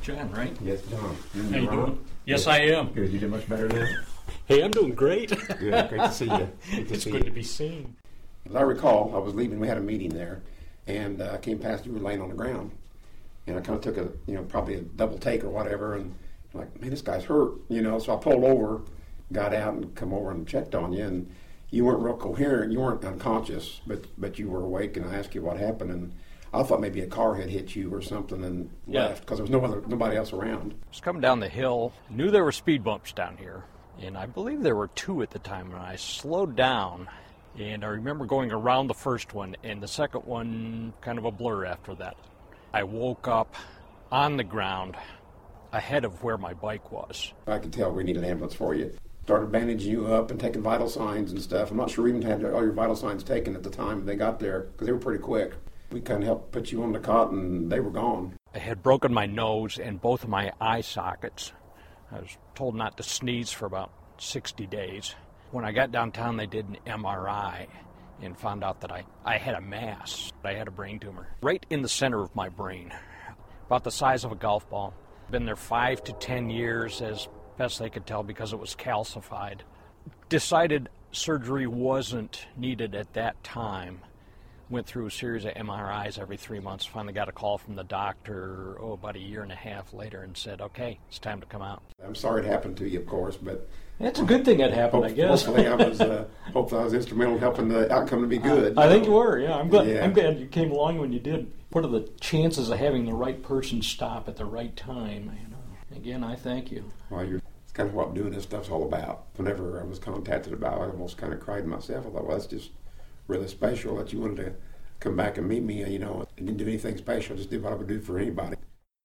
John, right? Yes, John. How you doing? Yes, I am. Good. You doing much better now? Hey, I'm doing great. Good. Great to see you. It's good to be seen. As I recall, I was leaving. We had a meeting there, and I came past. You were laying on the ground, and I kind of took probably a double take or whatever, and I'm like, man, this guy's hurt, So I pulled over, got out, and come over and checked on you, and you weren't real coherent. You weren't unconscious, but you were awake, and I asked you what happened, and I thought maybe a car had hit you or something and left because there was nobody else around. I was coming down the hill, knew there were speed bumps down here, and I believe there were two at the time, and I slowed down, and I remember going around the first one, and the second one kind of a blur after that. I woke up on the ground ahead of where my bike was. I could tell we needed an ambulance for you. Started bandaging you up and taking vital signs and stuff. I'm not sure we even had all your vital signs taken at the time they got there because they were pretty quick. We kind of helped put you on the cot, and they were gone. I had broken my nose and both of my eye sockets. I was told not to sneeze for about 60 days. When I got downtown, they did an MRI and found out that I had a mass. I had a brain tumor right in the center of my brain, about the size of a golf ball. Been there 5 to 10 years, as best they could tell, because it was calcified. Decided surgery wasn't needed at that time. Went through a series of MRIs every 3 months. Finally got a call from the doctor, about a year and a half later, and said, okay, it's time to come out. I'm sorry it happened to you, of course, but... It's a good thing it happened, I guess. Hopefully I was instrumental in helping the outcome to be good. I think you were, yeah. I'm glad you came along when you did. What are the chances of having the right person stop at the right time? Again, I thank you. Well, it's kind of what doing this stuff's all about. Whenever I was contacted about it, I almost kind of cried myself. I thought, well, that's just really special that you wanted to come back and meet me. I didn't do anything special, just did what I would do for anybody.